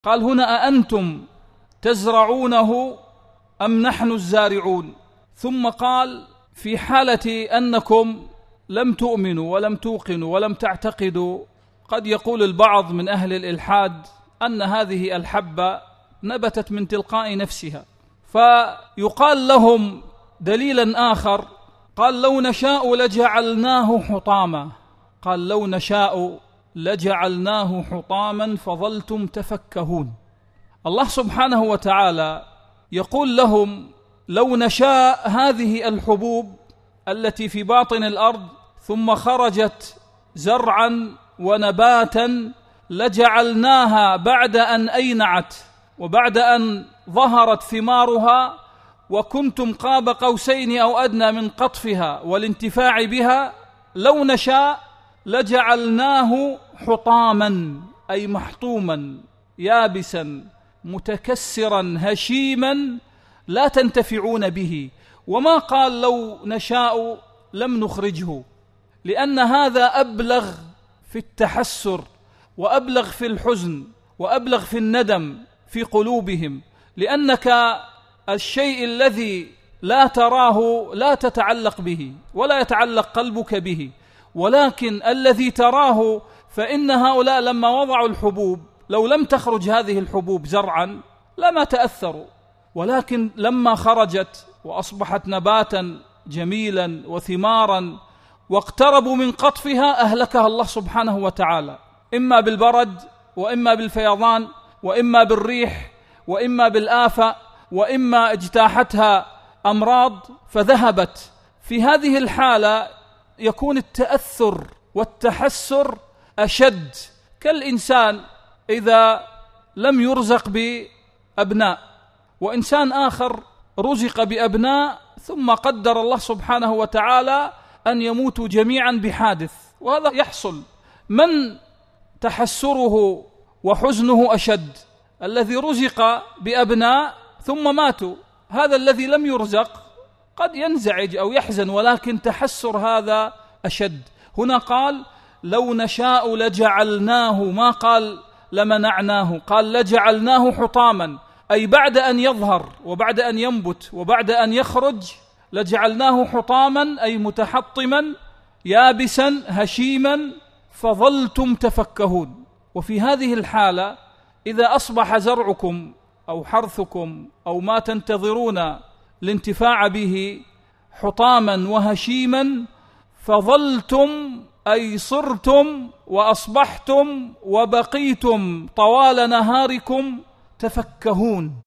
قال: هنا أأنتم تزرعونه أم نحن الزارعون؟ ثم قال: في حالة أنكم لم تؤمنوا ولم توقنوا ولم تعتقدوا، قد يقول البعض من أهل الإلحاد أن هذه الحبة نبتت من تلقاء نفسها، فيقال لهم دليلا آخر، قال: لو نشاء لجعلناه حطاما. قال: لو نشاء لجعلناه حطاما فظلتم تفكهون. الله سبحانه وتعالى يقول لهم: لو نشاء هذه الحبوب التي في باطن الأرض ثم خرجت زرعا ونباتا لجعلناها بعد أن أينعت وبعد أن ظهرت ثمارها وكنتم قاب قوسين أو أدنى من قطفها والانتفاع بها، لو نشاء لجعلناه حطاما، أي محطوما يابسا متكسرا هشيما لا تنتفعون به. وما قال لو نشاء لم نخرجه، لأن هذا أبلغ في التحسر وأبلغ في الحزن وأبلغ في الندم في قلوبهم، لأنك الشيء الذي لا تراه لا تتعلق به ولا يتعلق قلبك به، ولكن الذي تراه، فإن هؤلاء لما وضعوا الحبوب لو لم تخرج هذه الحبوب زرعا لما تأثروا، ولكن لما خرجت وأصبحت نباتا جميلا وثمارا واقتربوا من قطفها أهلكها الله سبحانه وتعالى، إما بالبرد وإما بالفيضان وإما بالريح وإما بالآفة وإما اجتاحتها أمراض فذهبت. في هذه الحالة يكون التأثر والتحسر أشد، كالإنسان إذا لم يرزق بأبناء، وإنسان آخر رزق بأبناء ثم قدر الله سبحانه وتعالى أن يموتوا جميعا بحادث، وهذا يحصل. من تحسره وحزنه أشد؟ الذي رزق بأبناء ثم ماتوا، هذا الذي لم يرزق قد ينزعج أو يحزن، ولكن تحسر هذا أشد. هنا قال: لو نشاء لجعلناه، ما قال لمنعناه، قال لجعلناه حطاما، أي بعد أن يظهر وبعد أن ينبت وبعد أن يخرج لجعلناه حطاما، أي متحطما يابسا هشيما فظلتم تفكهون. وفي هذه الحالة إذا أصبح زرعكم أو حرثكم أو ما تنتظرون الانتفاع به حطاما وهشيما فظلتم، أي صرتم وأصبحتم وبقيتم طوال نهاركم تفكهون.